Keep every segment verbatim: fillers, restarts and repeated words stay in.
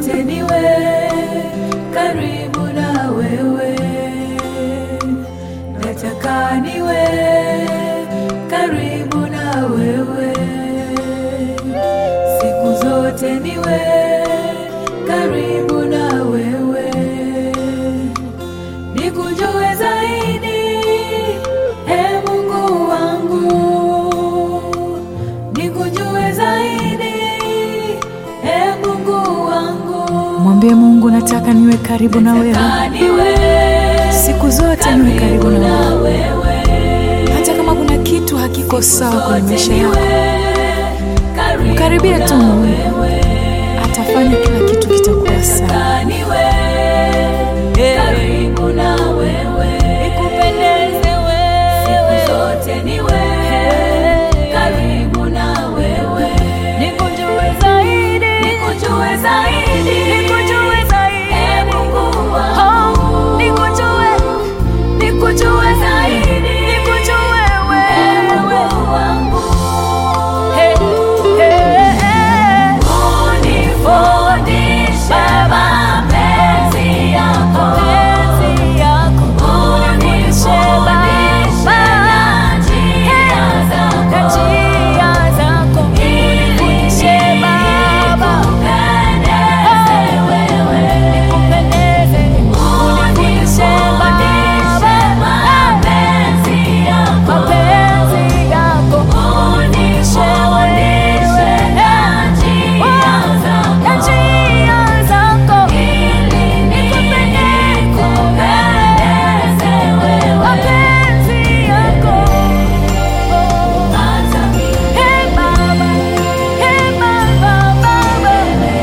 zote niwe karibu na wewe, nataka niwe karibu na wewe, siku zote niwe karibu na wewe, nikujue zaidi, e Mungu wangu, nikujue zaidi, e Mungu wangu. Mwambie Mungu, nataka niwe karibu na wewe, siku zote niwe karibu na wewe, hata kama kuna kitu hakiko sawa kwenye maisha yako, mkaribie tu Mungu, atafanya kila kitu kitakuwa sawa. Karibu na wewe, nikupendeze wewe, siku zote niwe karibu na wewe, nikujue zaidi, nikujue zaidi, nikujue zaidi, e Mungu wangu, nikujue, nikujue zaidi, nikujue wewe, e Mungu wangu. Hey, hey, hey. Unifundishe mapenzi yako, mapenzi yako, unifundishe na njia zako, njia zako, unifundishe Baba, nikupendeze wewe, nikupendeze, unifundishe Baba, mapenzi yako, mapenzi yako, unifundishe na njia zako, na njia zako, ili nikupendeze wewe, mapenzi yako. Hey Baba, hey Baba, Baba,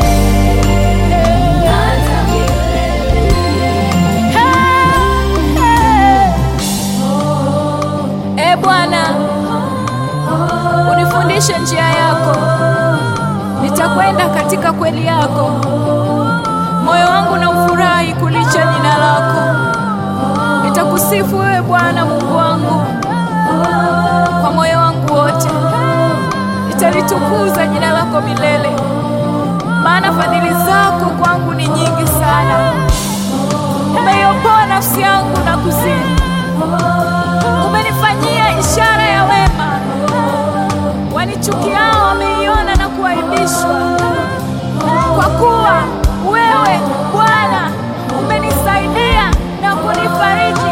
hey, hey. E Bwana, unifundishe njia yako, nitakwenda katika kweli yako, moyo wangu na ufurahi kulicha jina lako, nitakusifu wewe Bwana Mungu wangu kwa moyo wangu wote, nitalitukuza jina lako milele, maana fadhili zako kwangu ni nyingi sana. Umeiopoa nafsi yangu na kuzimu, umenifanyia ishara ya wema, wanichukiao wameiona na kuaibishwa, kwa kuwa wewe Bwana umenisaidia na kunifariji.